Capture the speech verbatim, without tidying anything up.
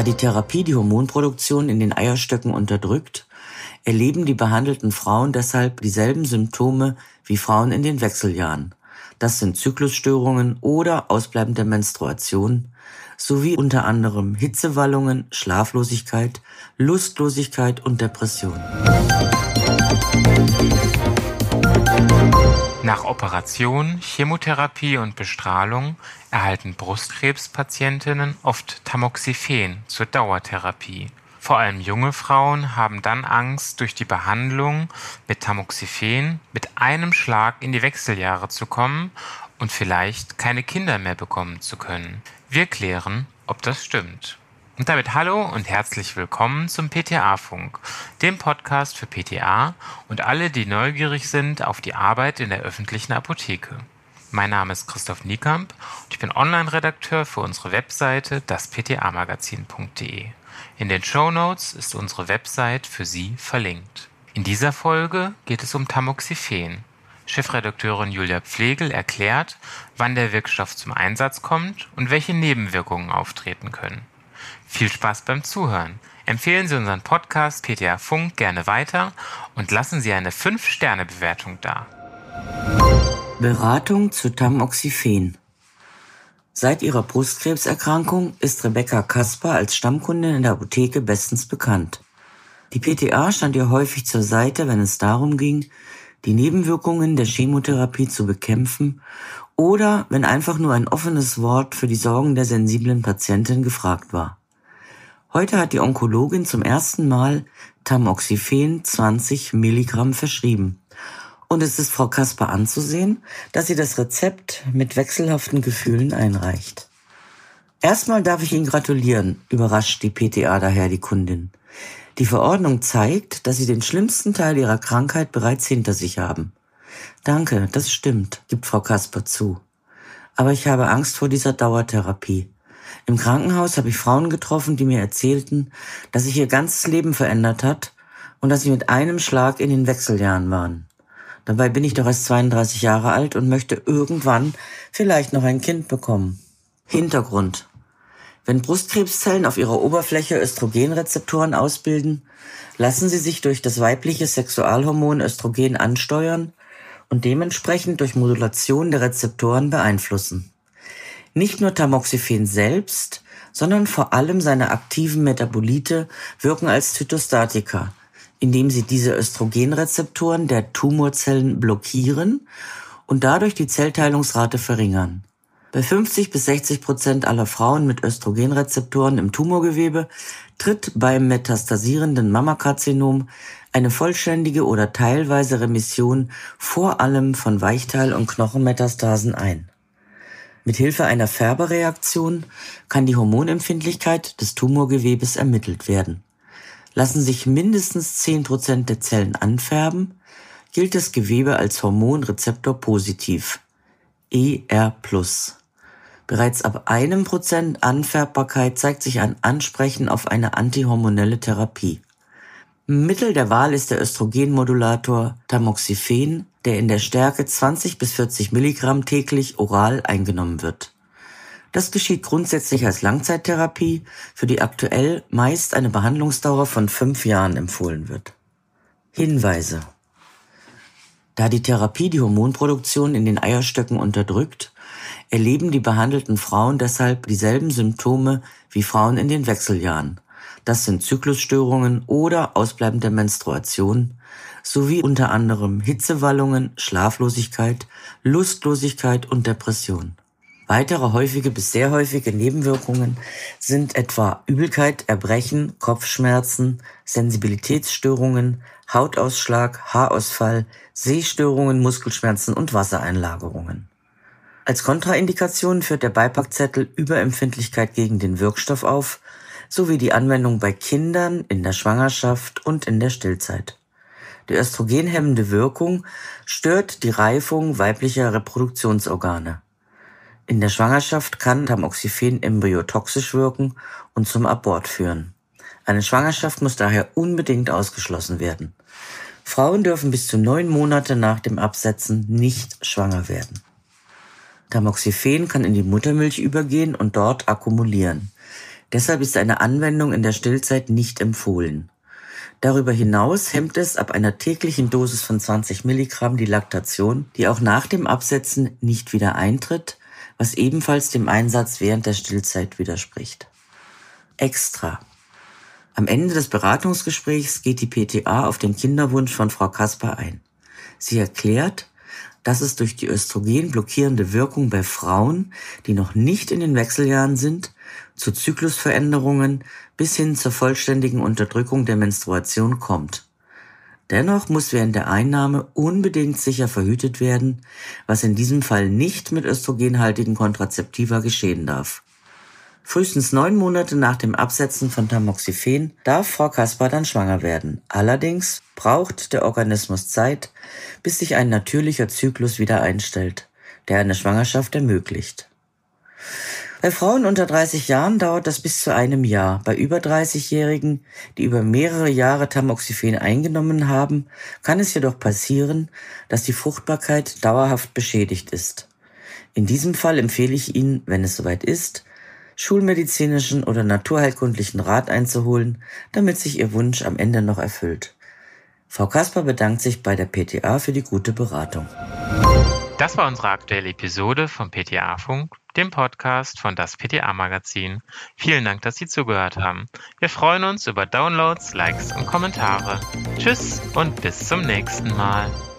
Da die Therapie die Hormonproduktion in den Eierstöcken unterdrückt, erleben die behandelten Frauen deshalb dieselben Symptome wie Frauen in den Wechseljahren. Das sind Zyklusstörungen oder ausbleibende Menstruation sowie unter anderem Hitzewallungen, Schlaflosigkeit, Lustlosigkeit und Depression. Nach Operation, Chemotherapie und Bestrahlung erhalten Brustkrebspatientinnen oft Tamoxifen zur Dauertherapie. Vor allem junge Frauen haben dann Angst, durch die Behandlung mit Tamoxifen mit einem Schlag in die Wechseljahre zu kommen und vielleicht keine Kinder mehr bekommen zu können. Wir klären, ob das stimmt. Und damit hallo und herzlich willkommen zum P T A-Funk, dem Podcast für P T A und alle, die neugierig sind auf die Arbeit in der öffentlichen Apotheke. Mein Name ist Christoph Niekamp und ich bin Online-Redakteur für unsere Webseite das p t a magazin punkt d e. In den Shownotes ist unsere Website für Sie verlinkt. In dieser Folge geht es um Tamoxifen. Chefredakteurin Julia Pflegel erklärt, wann der Wirkstoff zum Einsatz kommt und welche Nebenwirkungen auftreten können. Viel Spaß beim Zuhören. Empfehlen Sie unseren Podcast P T A Funk gerne weiter und lassen Sie eine fünf Sterne Bewertung da. Beratung zu Tamoxifen. Seit ihrer Brustkrebserkrankung ist Rebecca Kasper als Stammkundin in der Apotheke bestens bekannt. Die P T A stand ihr häufig zur Seite, wenn es darum ging, die Nebenwirkungen der Chemotherapie zu bekämpfen oder wenn einfach nur ein offenes Wort für die Sorgen der sensiblen Patientin gefragt war. Heute hat die Onkologin zum ersten Mal Tamoxifen zwanzig Milligramm verschrieben. Und es ist Frau Kasper anzusehen, dass sie das Rezept mit wechselhaften Gefühlen einreicht. Erstmal darf ich Ihnen gratulieren, überrascht die P T A daher die Kundin. Die Verordnung zeigt, dass Sie den schlimmsten Teil Ihrer Krankheit bereits hinter sich haben. Danke, das stimmt, gibt Frau Kasper zu. Aber ich habe Angst vor dieser Dauertherapie. Im Krankenhaus habe ich Frauen getroffen, die mir erzählten, dass sich ihr ganzes Leben verändert hat und dass sie mit einem Schlag in den Wechseljahren waren. Dabei bin ich doch erst zweiunddreißig Jahre alt und möchte irgendwann vielleicht noch ein Kind bekommen. Hintergrund. Wenn Brustkrebszellen auf ihrer Oberfläche Östrogenrezeptoren ausbilden, lassen sie sich durch das weibliche Sexualhormon Östrogen ansteuern und dementsprechend durch Modulation der Rezeptoren beeinflussen. Nicht nur Tamoxifen selbst, sondern vor allem seine aktiven Metabolite wirken als Zytostatika, indem sie diese Östrogenrezeptoren der Tumorzellen blockieren und dadurch die Zellteilungsrate verringern. Bei fünfzig bis sechzig Prozent aller Frauen mit Östrogenrezeptoren im Tumorgewebe tritt beim metastasierenden Mammakarzinom eine vollständige oder teilweise Remission vor allem von Weichteil- und Knochenmetastasen ein. Mithilfe einer Färbereaktion kann die Hormonempfindlichkeit des Tumorgewebes ermittelt werden. Lassen sich mindestens zehn Prozent der Zellen anfärben, gilt das Gewebe als hormonrezeptorpositiv, E R plus. Bereits ab einem Prozent Anfärbbarkeit zeigt sich ein Ansprechen auf eine antihormonelle Therapie. Mittel der Wahl ist der Östrogenmodulator Tamoxifen, der in der Stärke zwanzig bis vierzig Milligramm täglich oral eingenommen wird. Das geschieht grundsätzlich als Langzeittherapie, für die aktuell meist eine Behandlungsdauer von fünf Jahren empfohlen wird. Hinweise. Da die Therapie die Hormonproduktion in den Eierstöcken unterdrückt, erleben die behandelten Frauen deshalb dieselben Symptome wie Frauen in den Wechseljahren. Das sind Zyklusstörungen oder ausbleibende Menstruation sowie unter anderem Hitzewallungen, Schlaflosigkeit, Lustlosigkeit und Depression. Weitere häufige bis sehr häufige Nebenwirkungen sind etwa Übelkeit, Erbrechen, Kopfschmerzen, Sensibilitätsstörungen, Hautausschlag, Haarausfall, Sehstörungen, Muskelschmerzen und Wassereinlagerungen. Als Kontraindikation führt der Beipackzettel Überempfindlichkeit gegen den Wirkstoff auf, sowie die Anwendung bei Kindern, in der Schwangerschaft und in der Stillzeit. Die östrogenhemmende Wirkung stört die Reifung weiblicher Reproduktionsorgane. In der Schwangerschaft kann Tamoxifen embryotoxisch wirken und zum Abort führen. Eine Schwangerschaft muss daher unbedingt ausgeschlossen werden. Frauen dürfen bis zu neun Monate nach dem Absetzen nicht schwanger werden. Tamoxifen kann in die Muttermilch übergehen und dort akkumulieren. Deshalb ist eine Anwendung in der Stillzeit nicht empfohlen. Darüber hinaus hemmt es ab einer täglichen Dosis von zwanzig Milligramm die Laktation, die auch nach dem Absetzen nicht wieder eintritt, was ebenfalls dem Einsatz während der Stillzeit widerspricht. Extra. Am Ende des Beratungsgesprächs geht die P T A auf den Kinderwunsch von Frau Kasper ein. Sie erklärt, dass es durch die östrogenblockierende Wirkung bei Frauen, die noch nicht in den Wechseljahren sind, zu Zyklusveränderungen bis hin zur vollständigen Unterdrückung der Menstruation kommt. Dennoch muss während der Einnahme unbedingt sicher verhütet werden, was in diesem Fall nicht mit östrogenhaltigen Kontrazeptiva geschehen darf. Frühestens neun Monate nach dem Absetzen von Tamoxifen darf Frau Kasper dann schwanger werden. Allerdings braucht der Organismus Zeit, bis sich ein natürlicher Zyklus wieder einstellt, der eine Schwangerschaft ermöglicht. Bei Frauen unter dreißig Jahren dauert das bis zu einem Jahr. Bei über dreißigjährigen, die über mehrere Jahre Tamoxifen eingenommen haben, kann es jedoch passieren, dass die Fruchtbarkeit dauerhaft beschädigt ist. In diesem Fall empfehle ich Ihnen, wenn es soweit ist, schulmedizinischen oder naturheilkundlichen Rat einzuholen, damit sich Ihr Wunsch am Ende noch erfüllt. Frau Kasper bedankt sich bei der P T A für die gute Beratung. Das war unsere aktuelle Episode vom P T A-Funk, dem Podcast von das P T A-Magazin. Vielen Dank, dass Sie zugehört haben. Wir freuen uns über Downloads, Likes und Kommentare. Tschüss und bis zum nächsten Mal.